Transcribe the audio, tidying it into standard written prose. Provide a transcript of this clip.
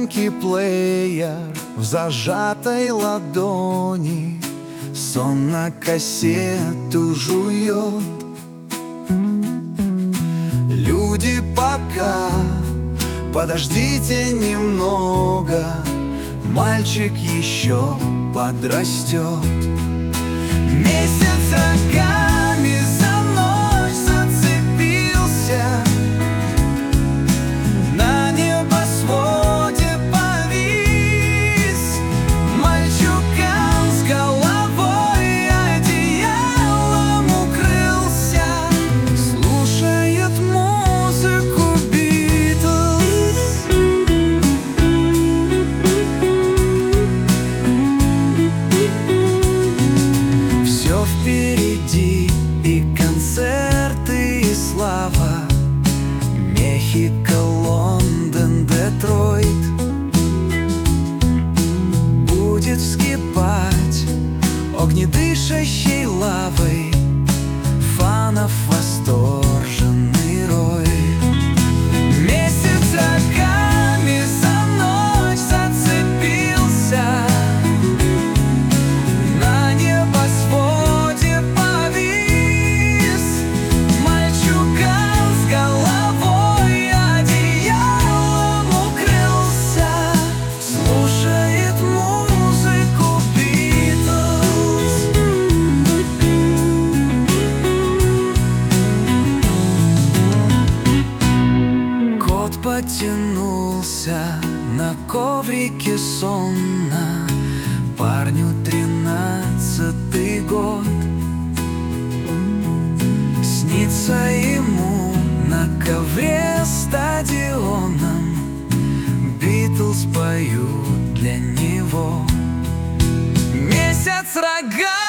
маленький плеер в зажатой ладони, сон на кассету жует. Люди, пока подождите немного, мальчик еще подрастет. Месяц рогами за ночь зацепился, на небосводе повис. Мальчуган с головой одеялом укрылся, слушает музыку Битлз. Все впереди, и концерты, и слава. Мехико, Лондон, Детройт. Будет вскипать огнедышащей лавой фанов восторженный рой. Месяц рогами за ночь зацепился, на небосводе повис. Мальчуган с головой одеялом укрылся, слушает музыку Битлз. Кот потянулся на коврике сонно, парню 13-й год. Снится ему на ковре стадионом, Битлз поют для него. Месяц рога